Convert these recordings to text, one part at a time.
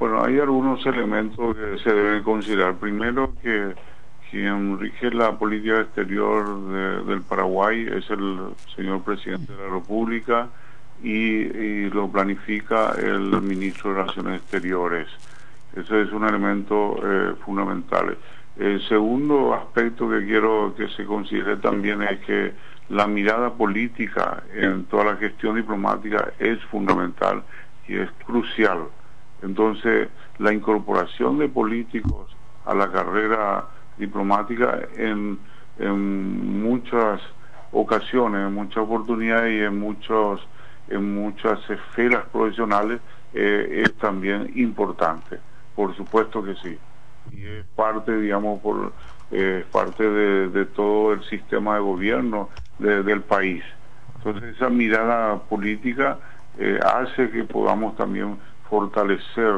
Bueno, hay algunos elementos que se deben considerar. Primero, que quien rige la política exterior del Paraguay es el señor presidente de la República y lo planifica el ministro de Relaciones Exteriores. Ese es un elemento fundamental. El segundo aspecto que quiero que se considere también es que la mirada política en toda la gestión diplomática es fundamental y es crucial. Entonces, la incorporación de políticos a la carrera diplomática en muchas ocasiones, en muchas oportunidades y en muchas esferas profesionales es también importante. Por supuesto que sí. Y es parte, digamos, parte de todo el sistema de gobierno del país. Entonces, esa mirada política hace que podamos también fortalecer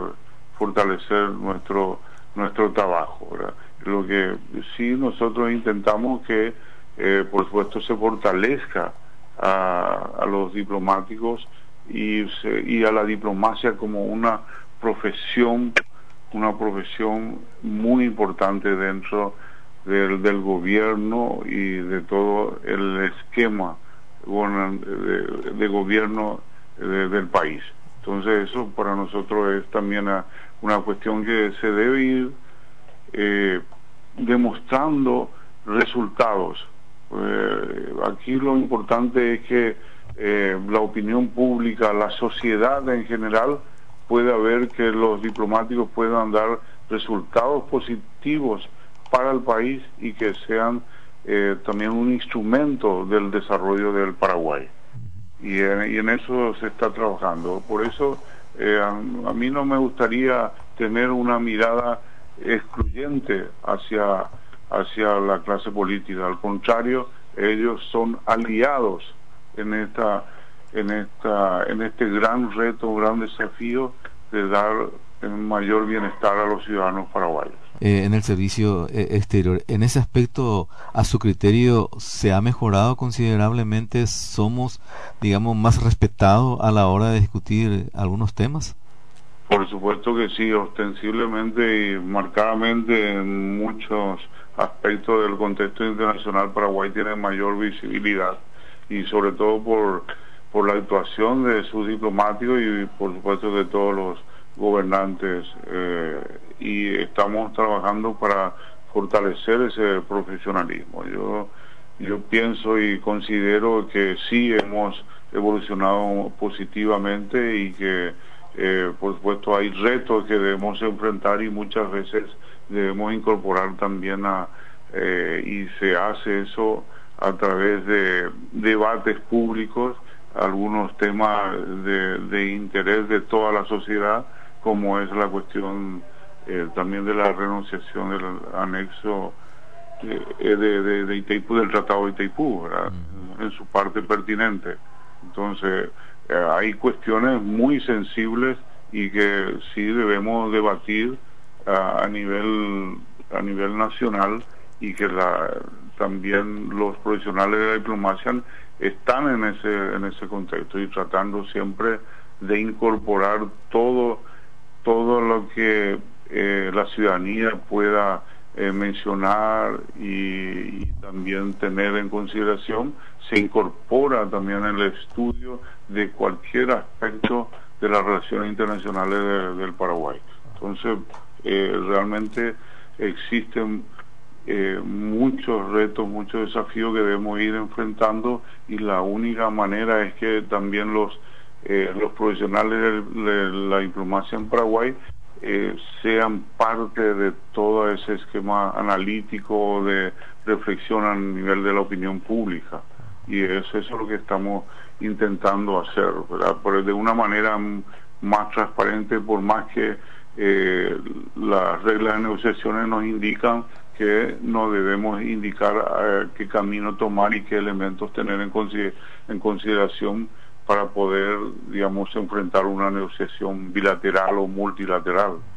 nuestro trabajo, ¿verdad? Lo que sí nosotros intentamos que por supuesto se fortalezca a los diplomáticos y a la diplomacia como una profesión muy importante dentro del gobierno y de todo el esquema de gobierno del país. Entonces eso para nosotros es también una cuestión que se debe ir demostrando resultados. Aquí lo importante es que la opinión pública, la sociedad en general, pueda ver que los diplomáticos puedan dar resultados positivos para el país y que sean también un instrumento del desarrollo del Paraguay. Y en eso se está trabajando. Por eso a mí no me gustaría tener una mirada excluyente hacia la clase política. Al contrario, ellos son aliados en este gran reto, gran desafío de dar un mayor bienestar a los ciudadanos paraguayos. En el servicio exterior, en ese aspecto, a su criterio, ¿se ha mejorado considerablemente? ¿Somos, digamos, más respetados a la hora de discutir algunos temas? Por supuesto que sí, ostensiblemente y marcadamente en muchos aspectos del contexto internacional. Paraguay tiene mayor visibilidad y sobre todo por la actuación de sus diplomáticos y por supuesto de todos los gobernantes, y estamos trabajando para fortalecer ese profesionalismo. Yo pienso y considero que sí hemos evolucionado positivamente y que por supuesto hay retos que debemos enfrentar y muchas veces debemos incorporar también y se hace eso a través de debates públicos, algunos temas de interés de toda la sociedad, como es la cuestión también de la renunciación del anexo de Itaipú, del Tratado de Itaipú, ¿verdad? En su parte pertinente. Entonces, hay cuestiones muy sensibles y que sí debemos debatir a nivel nacional, y que también los profesionales de la diplomacia están en ese contexto y tratando siempre de incorporar todo lo que la ciudadanía pueda mencionar y también tener en consideración. Se incorpora también en el estudio de cualquier aspecto de las relaciones internacionales del Paraguay. Entonces, realmente existen muchos retos, muchos desafíos que debemos ir enfrentando, y la única manera es que también los profesionales de la diplomacia en Paraguay sean parte de todo ese esquema analítico de reflexión a nivel de la opinión pública, y eso es lo que estamos intentando hacer, ¿verdad? Pero de una manera más transparente, por más que las reglas de negociaciones nos indican que no debemos indicar qué camino tomar y qué elementos tener en consideración para poder, digamos, enfrentar una negociación bilateral o multilateral.